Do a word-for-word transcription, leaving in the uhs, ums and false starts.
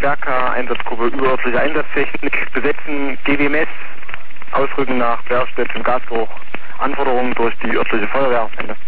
Berka-Einsatzgruppe überörtliche Einsatztechnik besetzen G W M S, ausrücken nach Bergstedt und Gasbruch. Anforderungen durch die örtliche Feuerwehr. Ende.